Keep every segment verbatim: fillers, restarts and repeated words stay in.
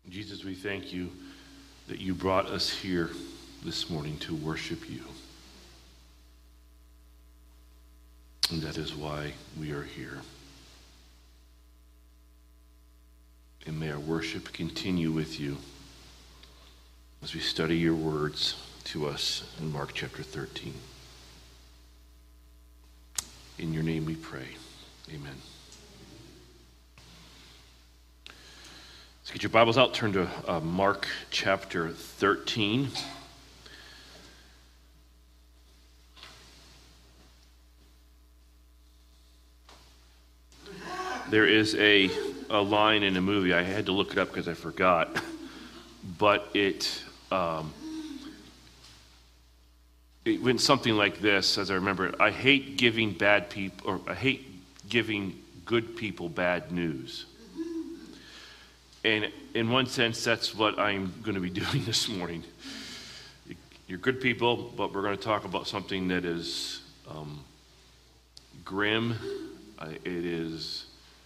Jesus, we thank you that you brought us here this morning to worship you. And that is why we are here. And may our worship continue with you as we study your words to us in Mark chapter thirteen. In your name we pray. Amen. Let's get your Bibles out. Turn to uh, Mark chapter thirteen. There is a, a line in a movie. I had to look it up because I forgot. But it, um, it went something like this, as I remember it. I hate giving bad people, or I hate giving good people bad news. And in one sense, that's what I'm going to be doing this morning. You're good people, but we're going to talk about something that is um, grim. Uh, it is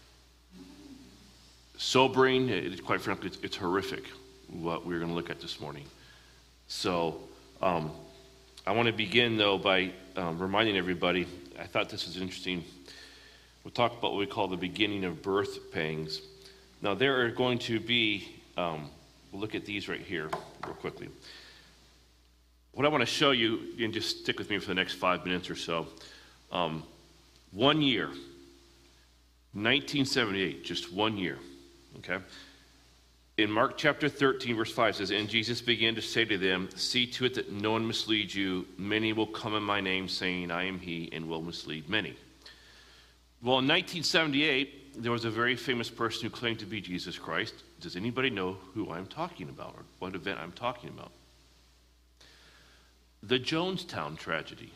sobering. It, quite frankly, it's, it's horrific, what we're going to look at this morning. So um, I want to begin, though, by um, reminding everybody, I thought this was interesting. We'll talk about what we call the beginning of birth pangs. Now, there are going to be, um, we'll look at these right here real quickly. What I want to show you, and just stick with me for the next five minutes or so, um, one year, nineteen seventy-eight, just one year, okay? In Mark chapter thirteen, verse five, it says, "And Jesus began to say to them, see to it that no one misleads you. Many will come in my name, saying, I am he, and will mislead many." Well, in nineteen seventy-eight, there was a very famous person who claimed to be Jesus Christ. Does anybody know who I'm talking about, or what event I'm talking about? The Jonestown tragedy.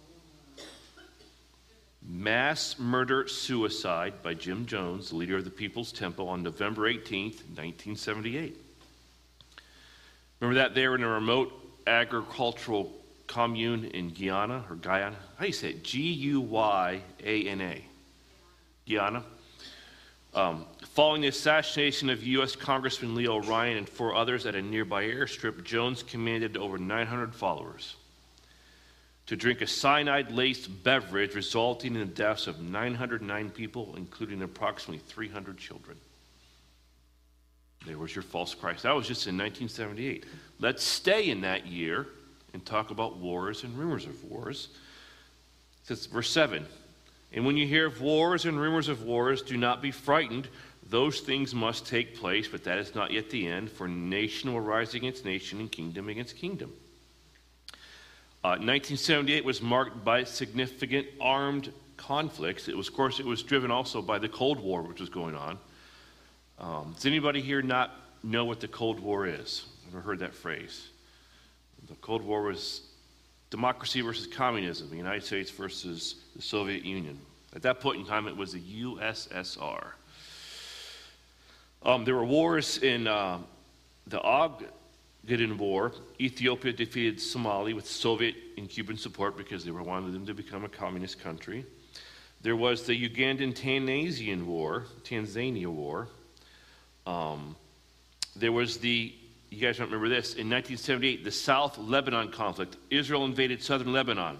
Mass murder-suicide by Jim Jones, the leader of the People's Temple, on November eighteenth, nineteen seventy-eight. Remember that there in a remote agricultural commune in Guyana, or Guyana? How do you say it? G U Y A N A. Guyana. Um, following the assassination of U S Congressman Leo Ryan and four others at a nearby airstrip, Jones commanded over nine hundred followers to drink a cyanide-laced beverage, resulting in the deaths of nine hundred nine people, including approximately three hundred children. There was your false Christ. That was just in nineteen seventy-eight. Let's stay in that year and talk about wars and rumors of wars. It says, verse seven, "And when you hear of wars and rumors of wars, do not be frightened. Those things must take place, but that is not yet the end, for nation will rise against nation and kingdom against kingdom." Uh, nineteen seventy-eight was marked by significant armed conflicts. It was, of course, it was driven also by the Cold War, which was going on. Um, does anybody here not know what the Cold War is? Ever heard that phrase? The Cold War was democracy versus communism, the United States versus the Soviet Union. At that point in time, it was the U S S R. Um, there were wars in uh, the Ogaden War. Ethiopia defeated Somalia with Soviet and Cuban support because they were wanting them to become a communist country. There was the Ugandan-Tanzanian War, Tanzania War. Um, there was the You guys don't remember this. In nineteen seventy-eight, the South Lebanon conflict. Israel invaded southern Lebanon.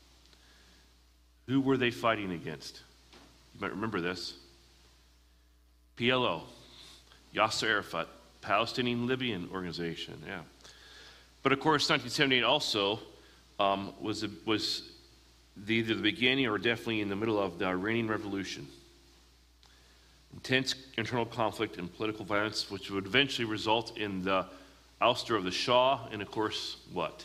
Who were they fighting against? You might remember this. P L O, Yasser Arafat, Palestinian Libyan organization. Yeah. But of course, nineteen seventy-eight also um, was, a, was the, either the beginning or definitely in the middle of the Iranian Revolution. Intense internal conflict and political violence, which would eventually result in the ouster of the Shah, and of course, what?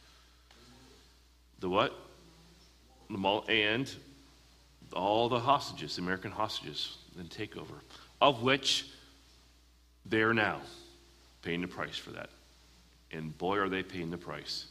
The what? The Mul- and all the hostages, the American hostages, and takeover, of which they are now paying the price for that. And boy, are they paying the price.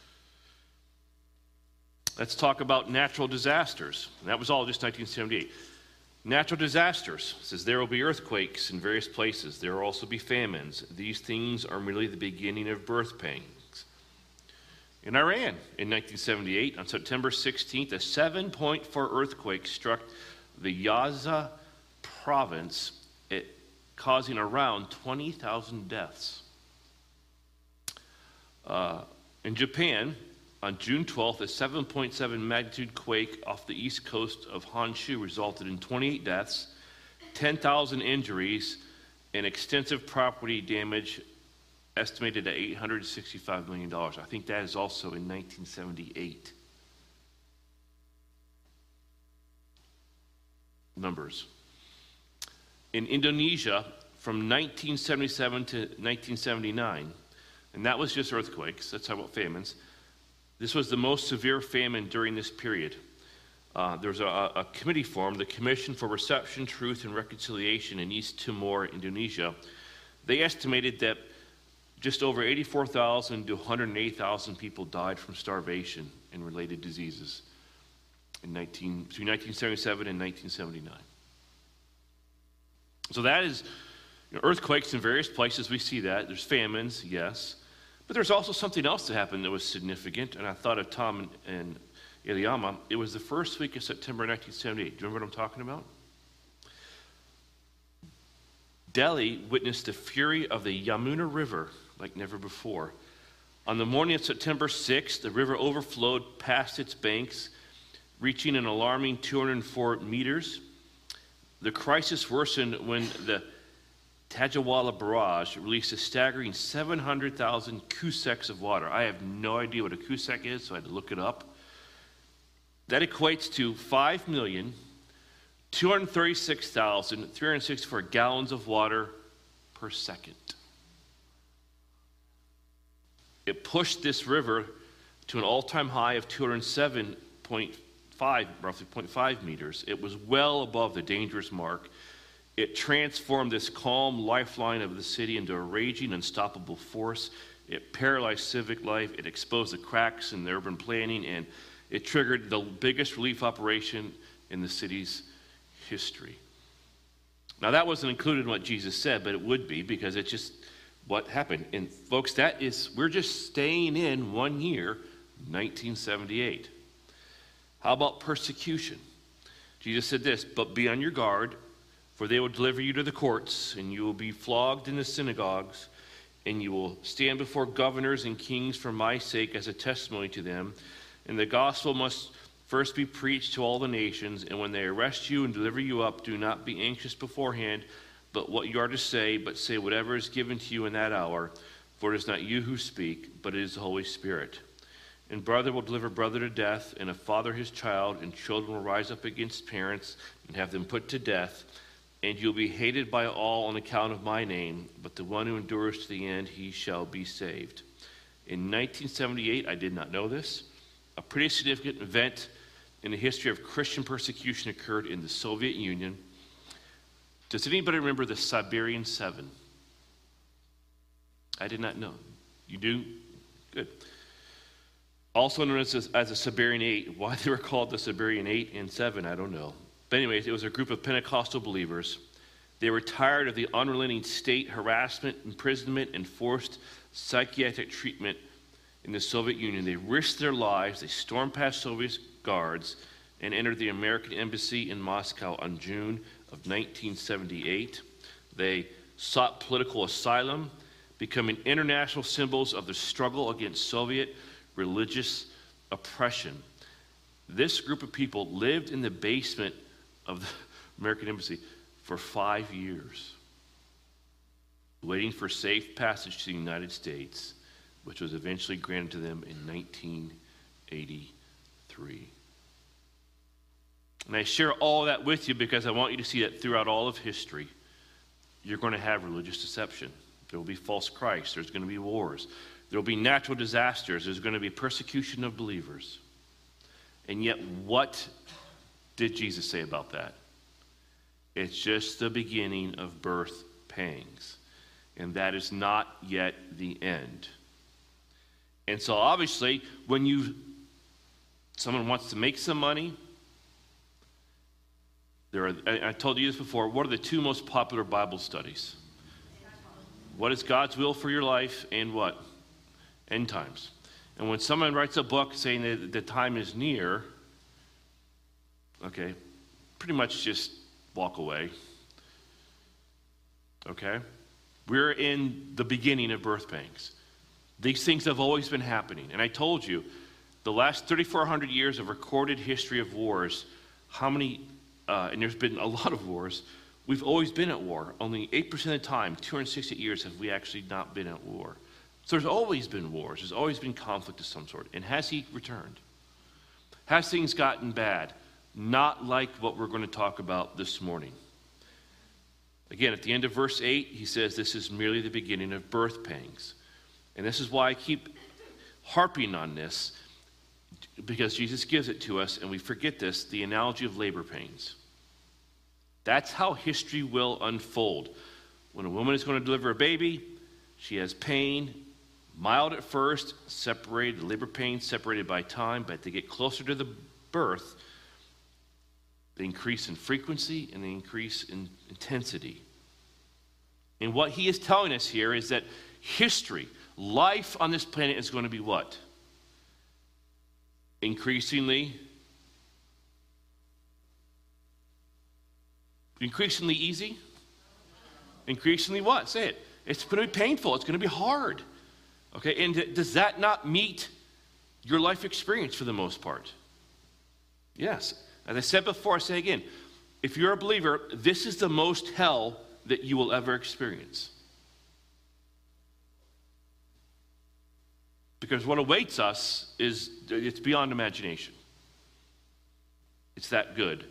Let's talk about natural disasters. And that was all just nineteen seventy-eight. Natural disasters. It says there will be earthquakes in various places. There will also be famines. These things are merely the beginning of birth pangs. In Iran, in nineteen seventy-eight, on September sixteenth, a seven point four earthquake struck the Yaza province. It causing around twenty thousand deaths. Uh, in Japan, on June twelfth, a seven point seven magnitude quake off the east coast of Honshu resulted in twenty-eight deaths, ten thousand injuries, and extensive property damage estimated at eight hundred sixty-five million dollars. I think that is also in nineteen seventy-eight. Numbers. In Indonesia, from nineteen seventy-seven to nineteen seventy-nine, and that was just earthquakes, that's how about famines. This was the most severe famine during this period. Uh, there was a, a committee formed, the Commission for Reception, Truth, and Reconciliation in East Timor, Indonesia. They estimated that just over eighty-four thousand to one hundred eight thousand people died from starvation and related diseases in nineteen, between nineteen seventy-seven and nineteen seventy-nine. So that is, you know, earthquakes in various places, we see that. There's famines, yes. But there's also something else that happened that was significant, and I thought of Tom and, and Eliama. It was the first week of September nineteen seventy-eight. Do you remember what I'm talking about? Delhi witnessed the fury of the Yamuna River like never before. On the morning of September sixth, the river overflowed past its banks, reaching an alarming two hundred four meters. The crisis worsened when the Tajawala Barrage released a staggering seven hundred thousand cusecs of water. I have no idea what a cusec is, so I had to look it up. That equates to five million two hundred thirty-six thousand three hundred sixty-four gallons of water per second. It pushed this river to an all-time high of two hundred seven point five, roughly zero point five meters. It was well above the dangerous mark. It transformed this calm lifeline of the city into a raging, unstoppable force. It paralyzed civic life. It exposed the cracks in the urban planning, and it triggered the biggest relief operation in the city's history. Now, that wasn't included in what Jesus said, but it would be, because it's just what happened. And folks, that is, we're just staying in one year, nineteen seventy-eight. How about persecution? Jesus said this, "But be on your guard, for they will deliver you to the courts, and you will be flogged in the synagogues, and you will stand before governors and kings for my sake as a testimony to them. And the gospel must first be preached to all the nations, and when they arrest you and deliver you up, do not be anxious beforehand, but what you are to say, but say whatever is given to you in that hour, for it is not you who speak, but it is the Holy Spirit. And brother will deliver brother to death, and a father his child, and children will rise up against parents and have them put to death. And you'll be hated by all on account of my name, but the one who endures to the end, he shall be saved." In nineteen seventy-eight, I did not know this, a pretty significant event in the history of Christian persecution occurred in the Soviet Union. Does anybody remember the Siberian Seven? I did not know. You do? Good. Also known as, as the Siberian Eight. Why they were called the Siberian Eight and Seven, I don't know. But anyways, it was a group of Pentecostal believers. They were tired of the unrelenting state harassment, imprisonment, and forced psychiatric treatment in the Soviet Union. They risked their lives. They stormed past Soviet guards and entered the American embassy in Moscow on June of nineteen seventy-eight. They sought political asylum, becoming international symbols of the struggle against Soviet religious oppression. This group of people lived in the basement of the American embassy for five years, waiting for safe passage to the United States, which was eventually granted to them in nineteen eighty-three. And I share all that with you because I want you to see that throughout all of history, you're going to have religious deception. There will be false Christs. There's going to be wars. There will be natural disasters. There's going to be persecution of believers. And yet, what did Jesus say about that? It's just the beginning of birth pangs. And that is not yet the end. And so obviously, when you someone wants to make some money, there are, I told you this before, what are the two most popular Bible studies? What is God's will for your life and what? End times. And when someone writes a book saying that the time is near, okay, pretty much just walk away. okay? We're in the beginning of birth pangs. These things have always been happening. And I told you, the last thirty-four hundred years of recorded history of wars, how many, uh, and there's been a lot of wars, we've always been at war. Only eight percent of the time, two hundred sixty years, have we actually not been at war. So there's always been wars. There's always been conflict of some sort. And has he returned? Has things gotten bad? Not like what we're going to talk about this morning. Again, at the end of verse eight, he says this is merely the beginning of birth pangs. And this is why I keep harping on this, because Jesus gives it to us, and we forget this, the analogy of labor pains. That's how history will unfold. When a woman is going to deliver a baby, she has pain, mild at first, separated, labor pains separated by time, but to get closer to the birth, they increase in frequency and they increase in intensity. And what he is telling us here is that history, life on this planet is going to be what? Increasingly, increasingly easy? Increasingly what? Say it. It's going to be painful. It's going to be hard. Okay, and does that not meet your life experience for the most part? Yes. As I said before, I say again, if you're a believer, this is the most hell that you will ever experience. Because what awaits us is, it's beyond imagination. It's that good.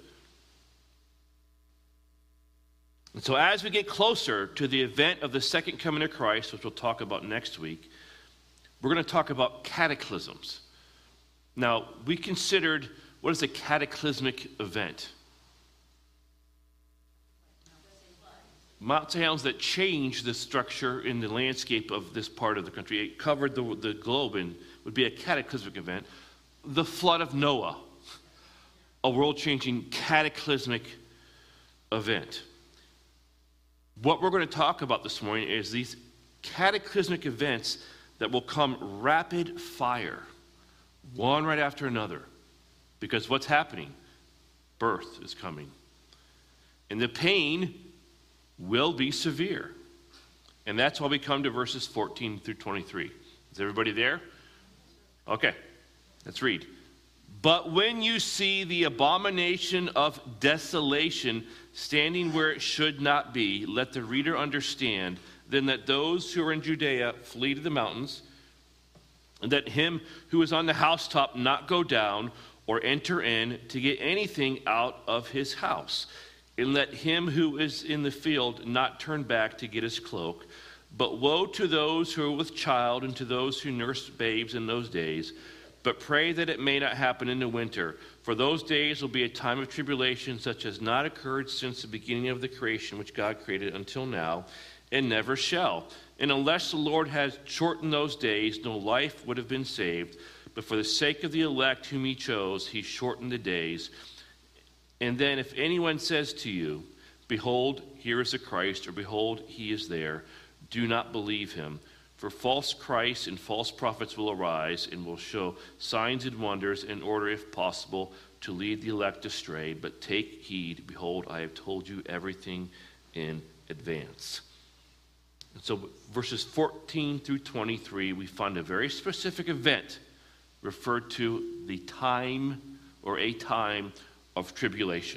And so as we get closer to the event of the second coming of Christ, which we'll talk about next week, we're going to talk about cataclysms. Now, we considered, what is a cataclysmic event? Meltdowns that changed the structure in the landscape of this part of the country. It covered the, the globe and would be a cataclysmic event. The flood of Noah, a world-changing cataclysmic event. What we're going to talk about this morning is these cataclysmic events that will come rapid fire, one right after another. Because what's happening? Birth is coming. And the pain will be severe. And that's why we come to verses fourteen through twenty-three. Is everybody there? Okay, let's read. But when you see the abomination of desolation standing where it should not be, let the reader understand, then that those who are in Judea flee to the mountains, and that him who is on the housetop not go down or enter in to get anything out of his house. And let him who is in the field not turn back to get his cloak. But woe to those who are with child and to those who nurse babes in those days. But pray that it may not happen in the winter. For those days will be a time of tribulation such as not occurred since the beginning of the creation which God created until now, and never shall. And unless the Lord had shortened those days, no life would have been saved. But for the sake of the elect whom he chose, he shortened the days. And then if anyone says to you, behold, here is the Christ, or behold, he is there, do not believe him. For false Christs and false prophets will arise and will show signs and wonders in order, if possible, to lead the elect astray. But take heed, behold, I have told you everything in advance. And so verses fourteen through twenty-three, we find a very specific event referred to the time or a time of tribulation.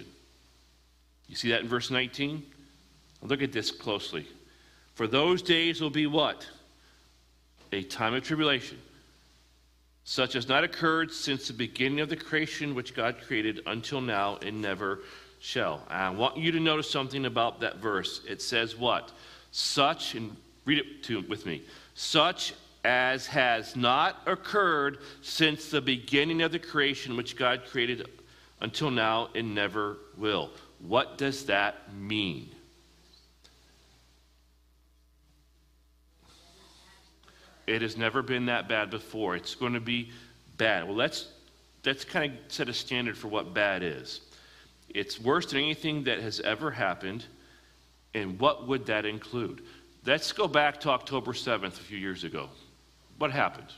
You see that in verse nineteen? Look at this closely. For those days will be what? A time of tribulation, such as not occurred since the beginning of the creation which God created until now and never shall. I want you to notice something about that verse. It says what? Such, and read it to, with me. Such as has not occurred since the beginning of the creation which God created until now and never will. What does that mean? It has never been that bad before. It's going to be bad. Well, let's, let's kind of set a standard for what bad is. It's worse than anything that has ever happened. And what would that include? Let's go back to October seventh a few years ago. What happened?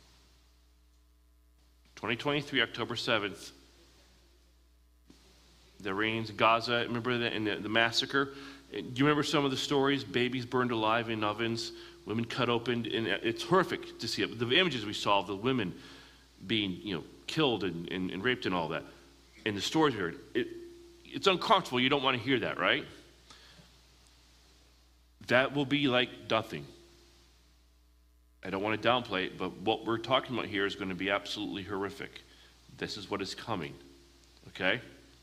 twenty twenty-three, October seventh. The rains, Gaza, remember the, in the, the massacre? Do you remember some of the stories? Babies burned alive in ovens, women cut open, and it's horrific to see it. The images we saw of the women being, you know, killed and, and, and raped and all that, and the stories we heard, it, it's uncomfortable. You don't want to hear that, right? That will be like nothing. I don't want to downplay it, but what we're talking about here is going to be absolutely horrific. This is what is coming, okay?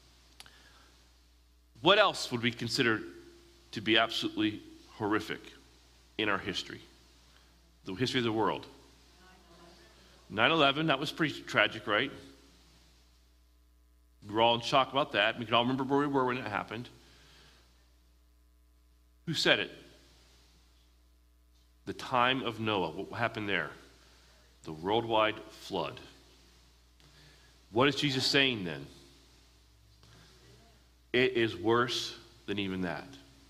What else would we consider to be absolutely horrific in our history? The history of the world. nine eleven, that was pretty tragic, right? We were all in shock about that. We can all remember where we were when it happened. Who said it? The time of Noah. What happened there? The worldwide flood. What is Jesus saying then? It is worse than even that.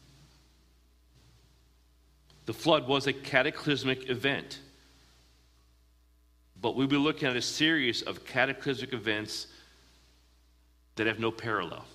The flood was a cataclysmic event. But we'll be looking at a series of cataclysmic events that have no parallel.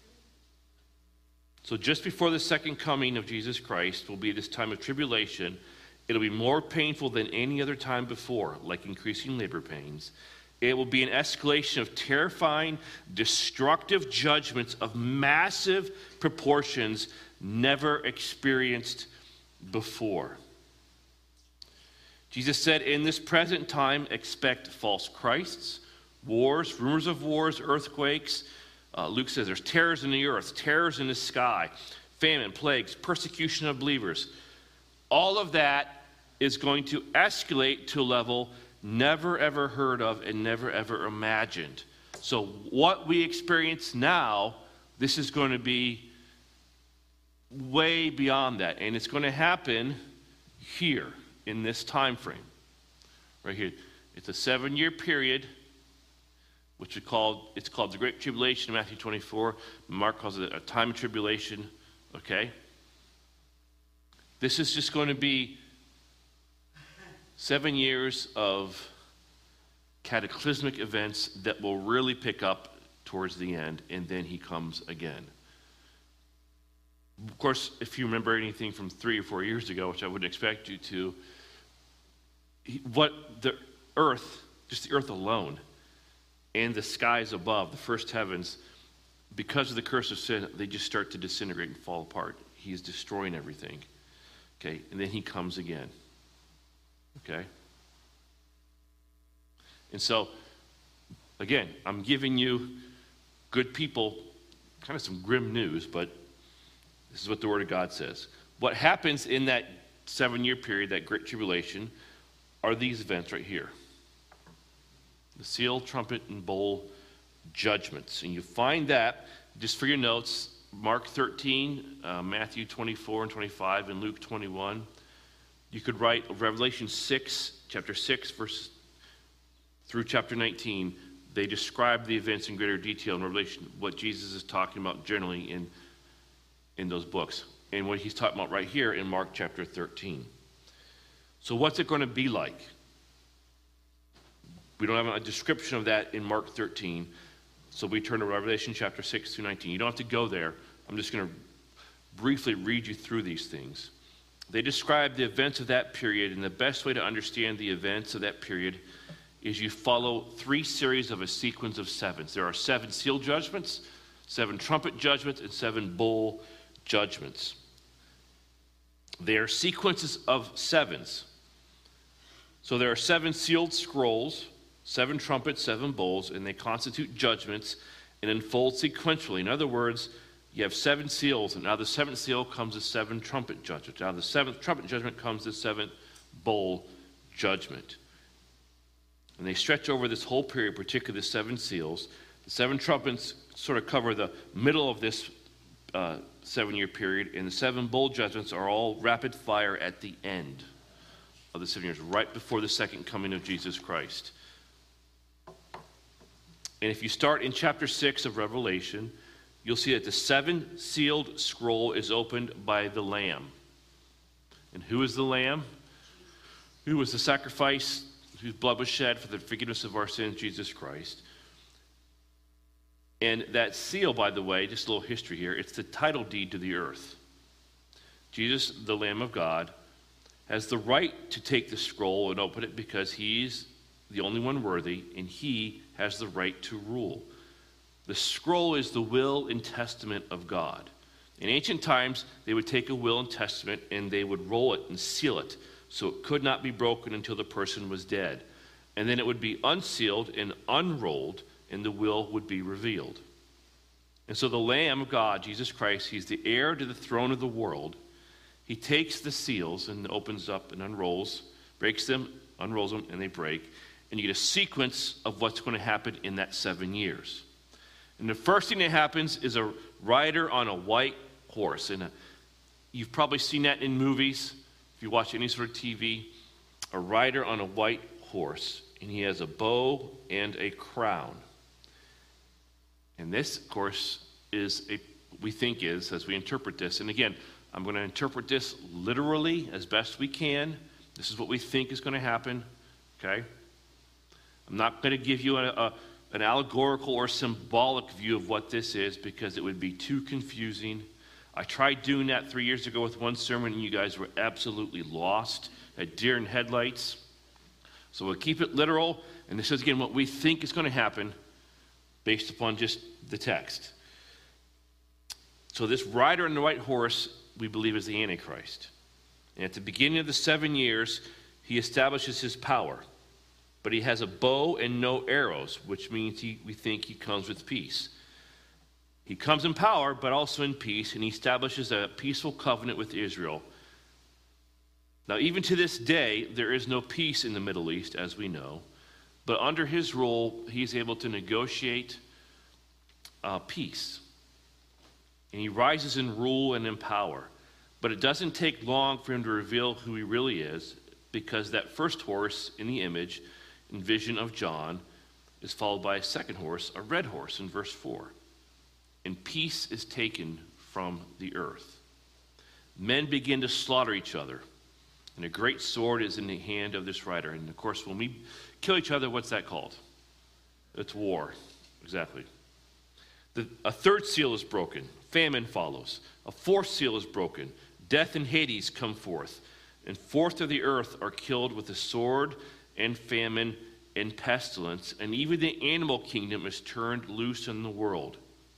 So just before the second coming of Jesus Christ will be this time of tribulation. It'll be more painful than any other time before, like increasing labor pains. It will be an escalation of terrifying, destructive judgments of massive proportions never experienced before. Jesus said, in this present time, expect false Christs, wars, rumors of wars, earthquakes. Uh, Luke says there's terrors in the earth, terrors in the sky, famine, plagues, persecution of believers. All of that is going to escalate to a level never ever heard of and never ever imagined. So what we experience now, this is going to be way beyond that. And it's going to happen here in this time frame. Right here. It's a seven-year period, which we called, it's called the Great Tribulation in Matthew twenty-four. Mark calls it a time of tribulation. Okay? This is just going to be seven years of cataclysmic events that will really pick up towards the end, and then he comes again. Of course, if you remember anything from three or four years ago, which I wouldn't expect you to, what the earth, just the earth alone, and the skies above, the first heavens, because of the curse of sin, they just start to disintegrate and fall apart. He is destroying everything. Okay, and then he comes again. Okay? And so, again, I'm giving you good people, kind of some grim news, but this is what the Word of God says. What happens in that seven-year period, that Great Tribulation, are these events right here. The seal, trumpet, and bowl judgments. And you find that, just for your notes, Mark thirteen, uh, Matthew twenty-four and twenty-five, and Luke twenty-one. You could write Revelation six, chapter six, verse through chapter nineteen. They describe the events in greater detail in Revelation, what Jesus is talking about generally in, in those books. And what he's talking about right here in Mark chapter thirteen. So what's it going to be like? We don't have a description of that in Mark thirteen. So we turn to Revelation chapter six through nineteen. You don't have to go there. I'm just going to briefly read you through these things. They describe the events of that period, and the best way to understand the events of that period is you follow three series of a sequence of sevens. There are seven seal judgments, seven trumpet judgments, and seven bowl judgments. They are sequences of sevens. So there are seven sealed scrolls, seven trumpets, seven bowls, and they constitute judgments and unfold sequentially. In other words, you have seven seals, and out of the seventh seal comes the seven trumpet judgments. Out of the seventh trumpet judgment comes the seventh bowl judgment. And they stretch over this whole period, particularly the seven seals. The seven trumpets sort of cover the middle of this uh, seven-year period, and the seven bowl judgments are all rapid fire at the end of the seven years, right before the second coming of Jesus Christ. And if you start in chapter six of Revelation, you'll see that the seven sealed scroll is opened by the Lamb. And who is the Lamb? Who was the sacrifice whose blood was shed for the forgiveness of our sins? Jesus Christ. And that seal, by the way, just a little history here, it's the title deed to the earth. Jesus, the Lamb of God, has the right to take the scroll and open it because he's the only one worthy, and he has the right to rule. The scroll is the will and testament of God. In ancient times, they would take a will and testament and they would roll it and seal it so it could not be broken until the person was dead. And then it would be unsealed and unrolled, and the will would be revealed. And so the Lamb of God, Jesus Christ, he's the heir to the throne of the world. He takes the seals and opens up and unrolls, breaks them, unrolls them, and they break. And you get a sequence of what's going to happen in that seven years. And the first thing that happens is a rider on a white horse. And a, you've probably seen that in movies, if you watch any sort of T V. A rider on a white horse, and he has a bow and a crown. And this, of course, is a we think is, as we interpret this. And again, I'm going to interpret this literally as best we can. This is what we think is going to happen. Okay? I'm not going to give you a, a, an allegorical or symbolic view of what this is because it would be too confusing. I tried doing that three years ago with one sermon, and you guys were absolutely lost at deer in headlights. So we'll keep it literal, and this is, again, what we think is going to happen based upon just the text. So this rider on the white horse, we believe, is the Antichrist. And at the beginning of the seven years, he establishes his power. But he has a bow and no arrows, which means he, we think he comes with peace. He comes in power, but also in peace, and he establishes a peaceful covenant with Israel. Now, even to this day, there is no peace in the Middle East, as we know. But under his rule, he's able to negotiate uh, peace. And he rises in rule and in power. But it doesn't take long for him to reveal who he really is, because that first horse in the image, in vision of John, is followed by a second horse, a red horse, in verse four. And peace is taken from the earth. Men begin to slaughter each other. And a great sword is in the hand of this rider. And of course, when we kill each other, what's that called? It's war. Exactly. The, a third seal is broken. Famine follows. A fourth seal is broken. Death and Hades come forth. And fourth of the earth are killed with the sword and famine and pestilence. And even the animal kingdom is turned loose in the world.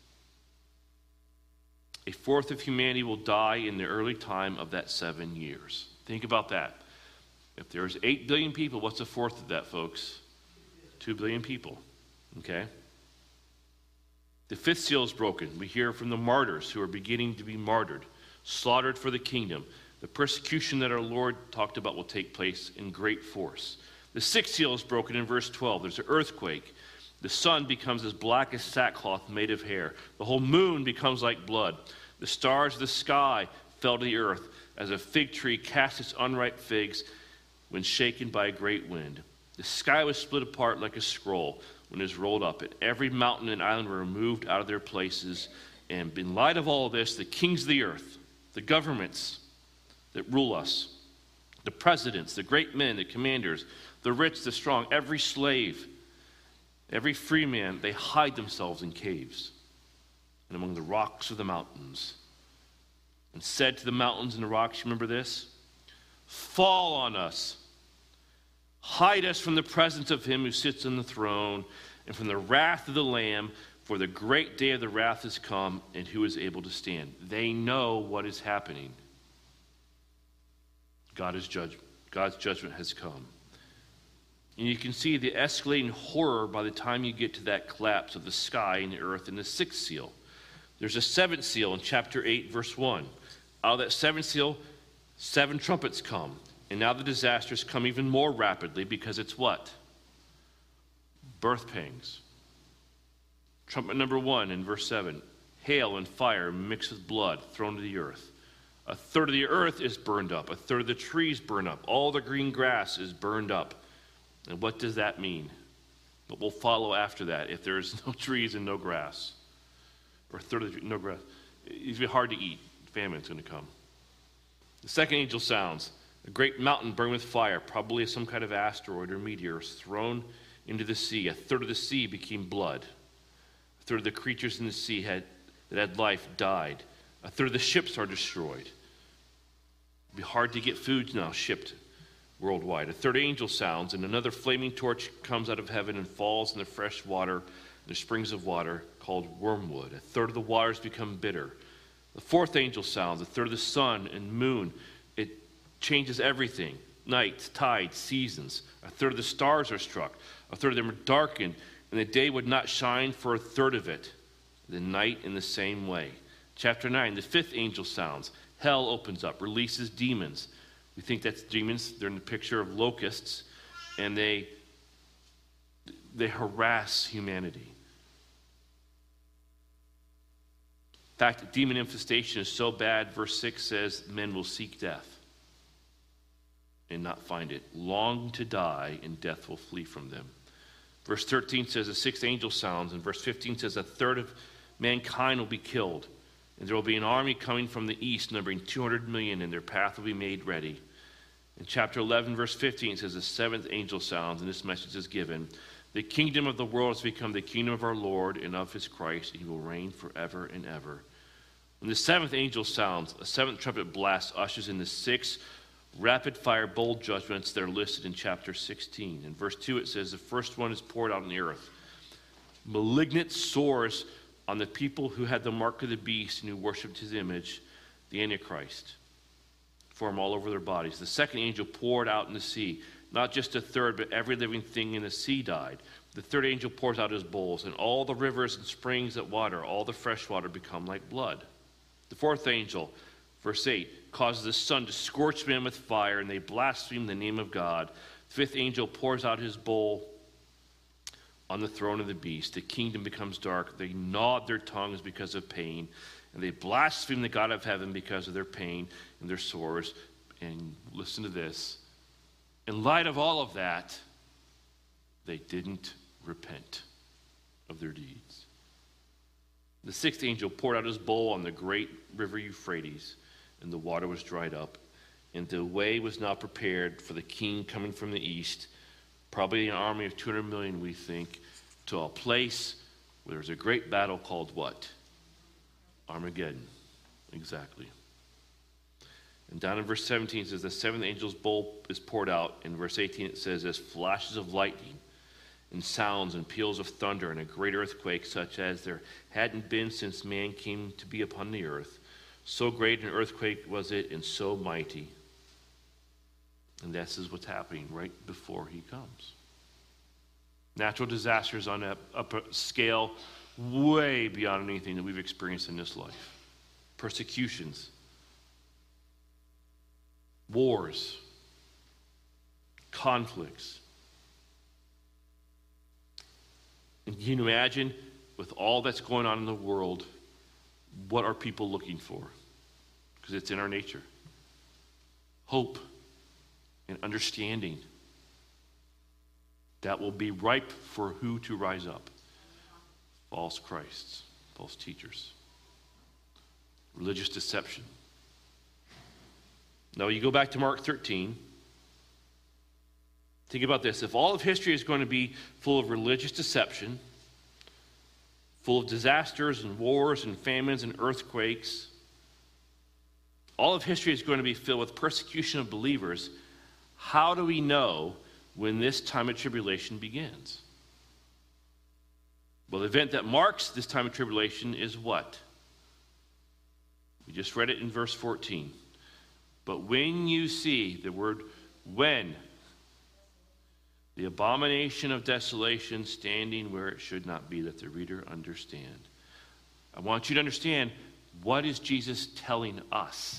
A fourth of humanity will die in the early time of that seven years. Think about that. If there's eight billion people, what's a fourth of that, folks? two billion people. Okay? The fifth seal is broken. We hear from the martyrs who are beginning to be martyred, slaughtered for the kingdom. The persecution that our Lord talked about will take place in great force. The sixth seal is broken in verse twelve. There's an earthquake. The sun becomes as black as sackcloth made of hair. The whole moon becomes like blood. The stars of the sky fell to the earth, as a fig tree casts its unripe figs when shaken by a great wind. The sky was split apart like a scroll when it was rolled up, and every mountain and island were removed out of their places. And in light of all this, the kings of the earth, the governments that rule us, the presidents, the great men, the commanders, the rich, the strong, every slave, every free man, they hide themselves in caves and among the rocks of the mountains. And said to the mountains and the rocks, you remember this? Fall on us. Hide us from the presence of him who sits on the throne and from the wrath of the Lamb, for the great day of the wrath has come, and who is able to stand? They know what is happening. God is judge, God's judgment has come. And you can see the escalating horror by the time you get to that collapse of the sky and the earth in the sixth seal. There's a seventh seal in chapter eight, verse one. Out of that seventh seal, seven trumpets come. And now the disasters come even more rapidly because it's what? Birth pangs. Trumpet number one in verse seven. Hail and fire mixed with blood thrown to the earth. A third of the earth is burned up. A third of the trees burn up. All the green grass is burned up. And what does that mean? What will follow after that if there's no trees and no grass? Or a third of the, no grass. It's be hard to eat. Famine's going to come. The second angel sounds. A great mountain burned with fire, probably some kind of asteroid or meteor, is thrown into the sea. A third of the sea became blood. A third of the creatures in the sea had, that had life died. A third of the ships are destroyed. It'll be hard to get food now shipped worldwide. A third angel sounds, and another flaming torch comes out of heaven and falls in the fresh water, the springs of water called wormwood. A third of the waters become bitter. The fourth angel sounds, a third of the sun and moon. It changes everything. Night, tides, seasons. A third of the stars are struck. A third of them are darkened, and the day would not shine for a third of it. The night in the same way. Chapter nine, the fifth angel sounds. Hell opens up, releases demons. We think that's demons. They're in the picture of locusts, and they, they harass humanity. In fact, demon infestation is so bad, verse six says, men will seek death and not find it. Long to die, and death will flee from them. Verse thirteen says, the sixth angel sounds, and verse fifteen says, a third of mankind will be killed. And there will be an army coming from the east, numbering two hundred million, and their path will be made ready. In chapter eleven, verse fifteen, it says, the seventh angel sounds, and this message is given. The kingdom of the world has become the kingdom of our Lord and of his Christ, and he will reign forever and ever. When the seventh angel sounds, a seventh trumpet blast ushers in the six rapid-fire bowl judgments that are listed in chapter sixteen. In verse two, it says, the first one is poured out on the earth. Malignant sores on the people who had the mark of the beast and who worshipped his image, the Antichrist, form all over their bodies. The second angel poured out in the sea. Not just a third, but every living thing in the sea died. The third angel pours out his bowls, and all the rivers and springs that water, all the fresh water, become like blood. The fourth angel, verse eight, causes the sun to scorch men with fire, and they blaspheme the name of God. The fifth angel pours out his bowl on the throne of the beast. The kingdom becomes dark. They gnawed their tongues because of pain, and they blaspheme the God of heaven because of their pain and their sores. And listen to this. In light of all of that, they didn't repent of their deeds. The sixth angel poured out his bowl on the great river Euphrates, and the water was dried up, and the way was now prepared for the king coming from the east, probably an army of two hundred million, we think, to a place where there's a great battle called what? Armageddon. Exactly. And down in verse seventeen it says, the seventh angel's bowl is poured out. In verse eighteen it says, as flashes of lightning and sounds and peals of thunder and a great earthquake such as there hadn't been since man came to be upon the earth. So great an earthquake was it, and so mighty. And this is what's happening right before he comes. Natural disasters on a, a scale way beyond anything that we've experienced in this life. Persecutions. Wars. Conflicts. And can you imagine, with all that's going on in the world, what are people looking for? Because it's in our nature. Hope and understanding that will be ripe for who to rise up? False Christs, false teachers, religious deception. Now you go back to Mark thirteen. Think about this. If all of history is going to be full of religious deception, full of disasters and wars and famines and earthquakes, all of history is going to be filled with persecution of believers, how do we know when this time of tribulation begins? Well, the event that marks this time of tribulation is what? We just read it in verse fourteen. But when you see, the word when, the abomination of desolation standing where it should not be, that the reader understand. I want you to understand, what is Jesus telling us?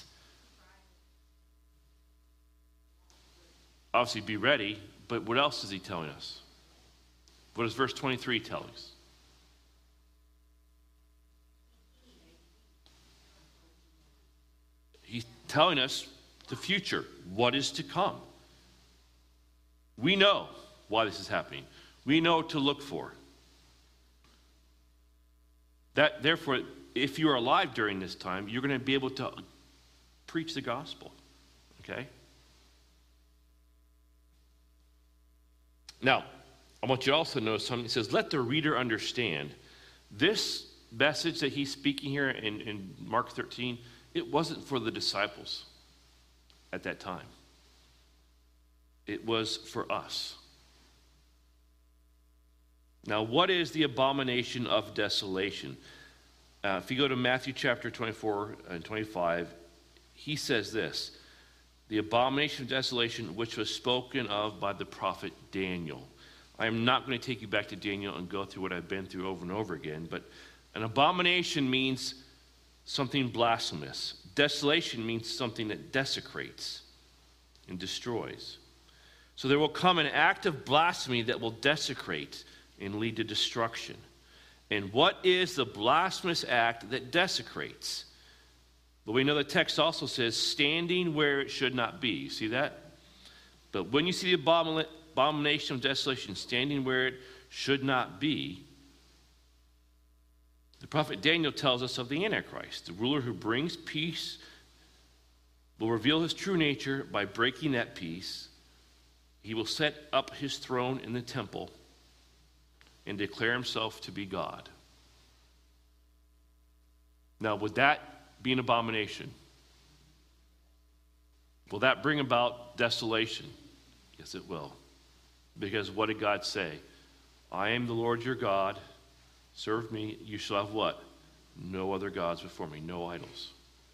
Obviously, be ready, but what else is he telling us? What does verse twenty-three tell us? He's telling us the future, what is to come. We know why this is happening. We know what to look for. That, therefore, if you are alive during this time, you're going to be able to preach the gospel. Okay? Now, I want you to also notice something. It says, let the reader understand. This message that he's speaking here in, in Mark thirteen, it wasn't for the disciples. at that time. It was for us. Now, what is the abomination of desolation? Uh, if you go to Matthew chapter twenty-four and twenty-five, he says this, the abomination of desolation which was spoken of by the prophet Daniel. I am not going to take you back to Daniel and go through what I've been through over and over again, but an abomination means something blasphemous. Desolation means something that desecrates and destroys. So there will come an act of blasphemy that will desecrate and lead to destruction. And what is the blasphemous act that desecrates? But we know the text also says, standing where it should not be. You see that? But when you see the abomin- abomination of desolation standing where it should not be, the prophet Daniel tells us of the Antichrist, the ruler who brings peace, will reveal his true nature by breaking that peace. He will set up his throne in the temple and declare himself to be God. Now, would that be an abomination? Will that bring about desolation? Yes, it will. Because what did God say? I am the Lord your God. Serve me. You shall have what? No other gods before me. No idols.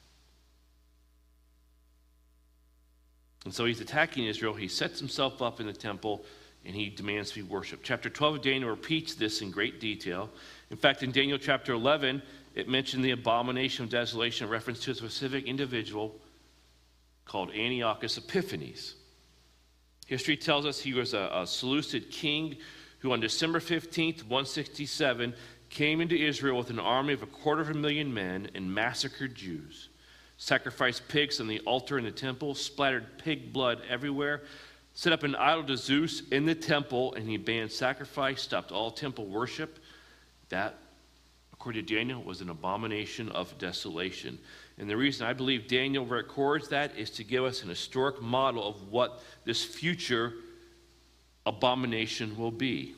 And so he's attacking Israel. He sets himself up in the temple, and he demands to be worshipped. Chapter twelve of Daniel repeats this in great detail. In fact, in Daniel chapter eleven, it mentioned the abomination of desolation in reference to a specific individual called Antiochus Epiphanes. History tells us he was a, a Seleucid king who on December fifteenth, one sixty-seven, came into Israel with an army of a quarter of a million men and massacred Jews, sacrificed pigs on the altar in the temple, splattered pig blood everywhere, set up an idol to Zeus in the temple, and he banned sacrifice, stopped all temple worship. That, according to Daniel, was an abomination of desolation. And the reason I believe Daniel records that is to give us an historic model of what this future abomination will be.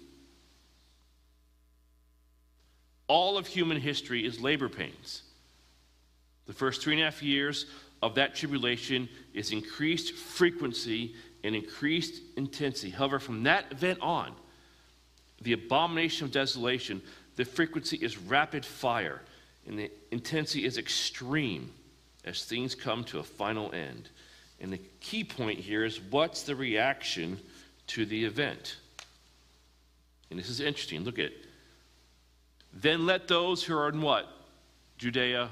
All of human history is labor pains. The first three and a half years of that tribulation is increased frequency and increased intensity. However, from that event on, the abomination of desolation, the frequency is rapid fire, and the intensity is extreme as things come to a final end. And the key point here is, what's the reaction to the event? And this is interesting. Look at it. Then let those who are in what? Judea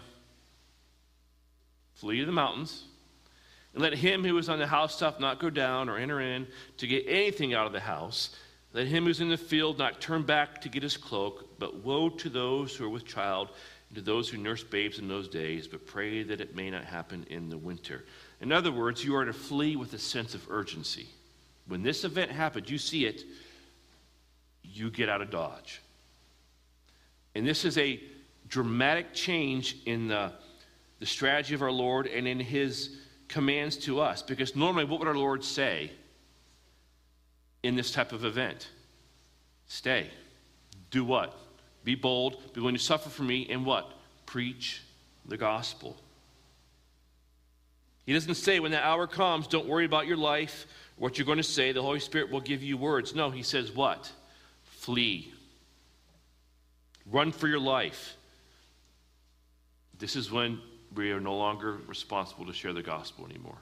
flee to the mountains. And let him who is on the housetop not go down or enter in to get anything out of the house. Let him who's in the field not turn back to get his cloak. But woe to those who are with child and to those who nurse babes in those days, but pray that it may not happen in the winter. In other words, you are to flee with a sense of urgency. When this event happens, you see it, you get out of Dodge. And this is a dramatic change in the, the strategy of our Lord and in his commands to us. Because normally, what would our Lord say in this type of event? Stay. Do what? Be bold. Be willing to suffer for me. And what? Preach the gospel. He doesn't say when the hour comes, don't worry about your life, what you're going to say. The Holy Spirit will give you words. No, he says what? Flee. Run for your life. This is when we are no longer responsible to share the gospel anymore.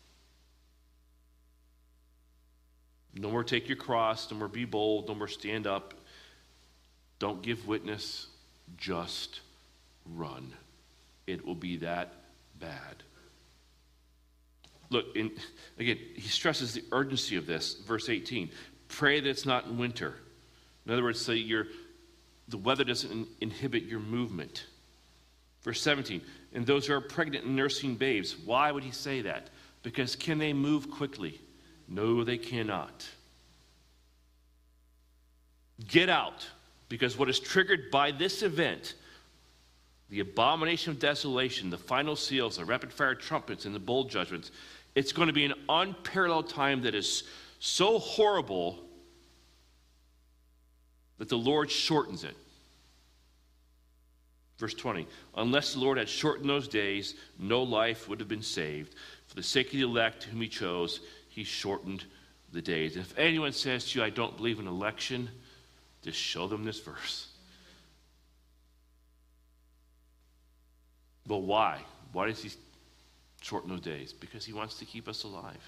No more take your cross. No more be bold. No more stand up. Don't give witness. Just run. It will be that bad. Look, in, again, he stresses the urgency of this. Verse eighteen. Pray that it's not in winter. In other words, say you're the weather doesn't in, inhibit your movement. Verse seventeen, and those who are pregnant and nursing babes. Why would he say that? Because can they move quickly? No, they cannot. Get out, because what is triggered by this event, the abomination of desolation, the final seals, the rapid fire trumpets, and the bowl judgments, it's going to be an unparalleled time that is so horrible that the Lord shortens it. Verse twenty, unless the Lord had shortened those days, no life would have been saved. For the sake of the elect whom he chose, he shortened the days. And if anyone says to you, I don't believe in election, just show them this verse. But why? Why does he shorten those days? Because he wants to keep us alive.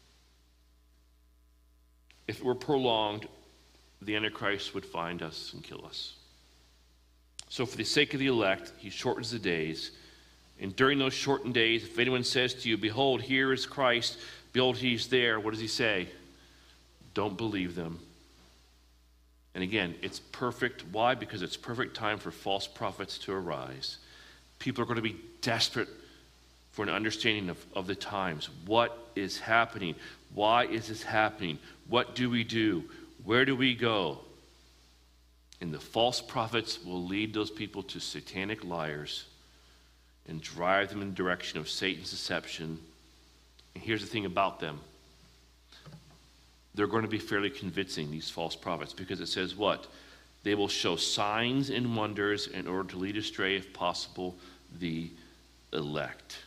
If it were prolonged, the Antichrist would find us and kill us. So for the sake of the elect, he shortens the days. And during those shortened days, if anyone says to you, behold, here is Christ, behold, he's there, what does he say? Don't believe them. And again, it's perfect. Why? Because it's perfect time for false prophets to arise. People are going to be desperate for an understanding of, of the times. What is happening? Why is this happening? What do we do? Where do we go? And the false prophets will lead those people to satanic liars and drive them in the direction of Satan's deception. And here's the thing about them. They're going to be fairly convincing, these false prophets, because it says what? They will show signs and wonders in order to lead astray, if possible, the elect.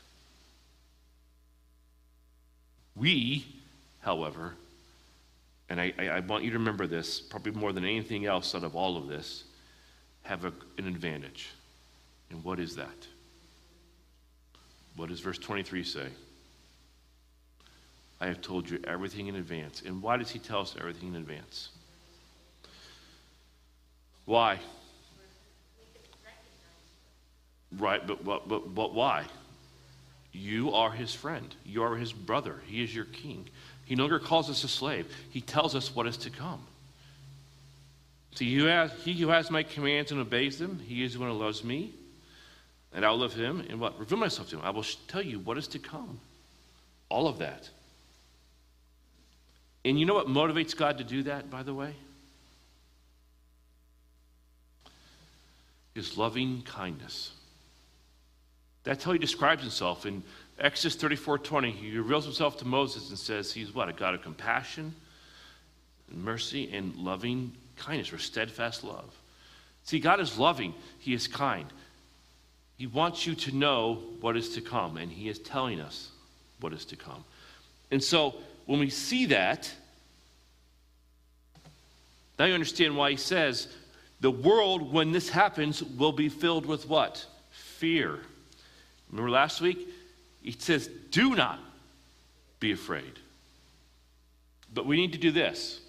We, however, and I, I, I want you to remember this, probably more than anything else out of all of this, have a, an advantage. And what is that? What does verse twenty-three say? I have told you everything in advance. And why does he tell us everything in advance? Why? Right, but, but, but, but why? You are his friend. You are his brother. He is your king. He no longer calls us a slave. He tells us what is to come. See, he who has, he who has my commands and obeys them, he is the one who loves me. And I will love him and what? Reveal myself to him. I will tell you what is to come. All of that. And you know what motivates God to do that, by the way? His loving kindness. That's how he describes himself. In Exodus thirty-four twenty, he reveals himself to Moses and says he's what? A God of compassion, and mercy, and loving kindness, or steadfast love. See, God is loving. He is kind. He wants you to know what is to come, and he is telling us what is to come. And so, when we see that, now you understand why he says, the world, when this happens, will be filled with what? Fear. Remember last week? He says, do not be afraid. But we need to do this.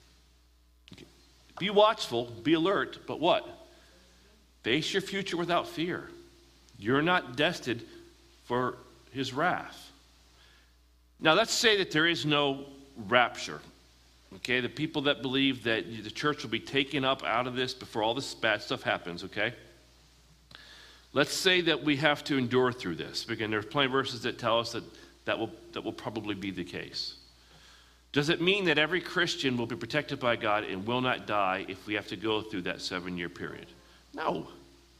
Be watchful, be alert, but what? Face your future without fear. You're not destined for his wrath. Now, let's say that there is no rapture. Okay, the people that believe that the church will be taken up out of this before all this bad stuff happens, okay? Let's say that we have to endure through this. Again, there's plenty of verses that tell us that that will, that will probably be the case. Does it mean that every Christian will be protected by God and will not die if we have to go through that seven-year period? No. In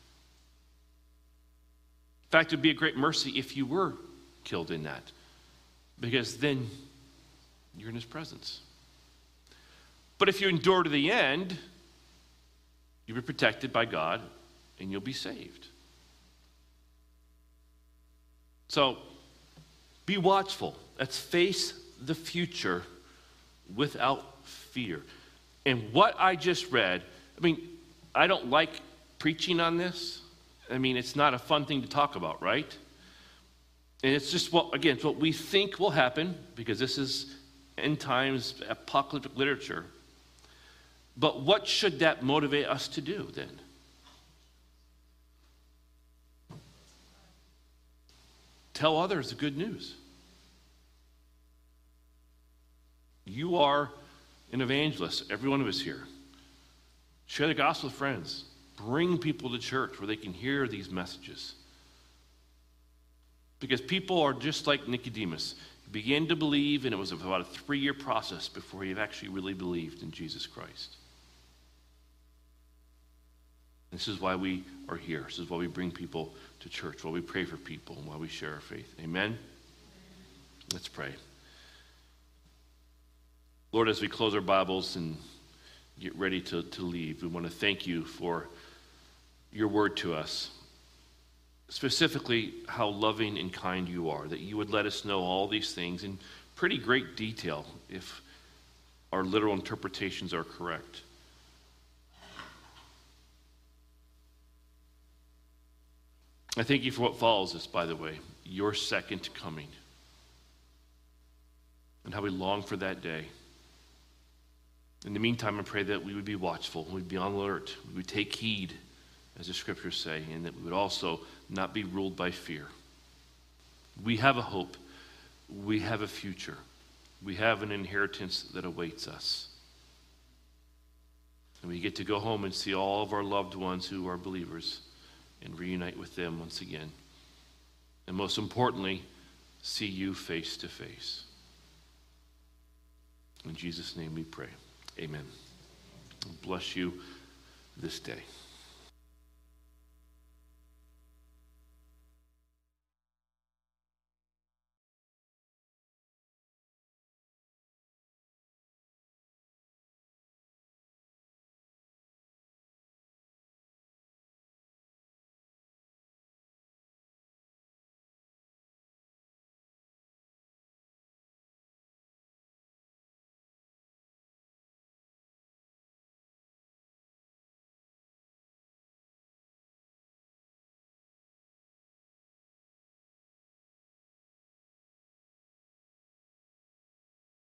fact, it would be a great mercy if you were killed in that, because then you're in his presence. But if you endure to the end, you'll be protected by God and you'll be saved. So, be watchful. Let's face the future without fear. And what I just read, I mean, I don't like preaching on this. I mean, it's not a fun thing to talk about, right? And it's just, what again, it's what we think will happen, because this is end times apocalyptic literature. But what should that motivate us to do then? Tell others the good news. You are an evangelist, every one of us here. Share the gospel with friends. Bring people to church where they can hear these messages. Because people are just like Nicodemus. He began to believe, and it was about a three-year process before he actually really believed in Jesus Christ. This is why we are here. This is why we bring people to church, why we pray for people, and why we share our faith. Amen? Let's pray. Lord, as we close our Bibles and get ready to, to leave, we want to thank you for your word to us. specifically how loving and kind you are, that you would let us know all these things in pretty great detail if our literal interpretations are correct. I thank you for what follows this, by the way, your second coming, and how we long for that day. In the meantime, I pray that we would be watchful, we'd be on alert, we would take heed, as the scriptures say, and that we would also not be ruled by fear. We have a hope. We have a future. We have an inheritance that awaits us. And we get to go home and see all of our loved ones who are believers and reunite with them once again. And most importantly, see you face to face. In Jesus' name we pray. Amen. Bless you this day.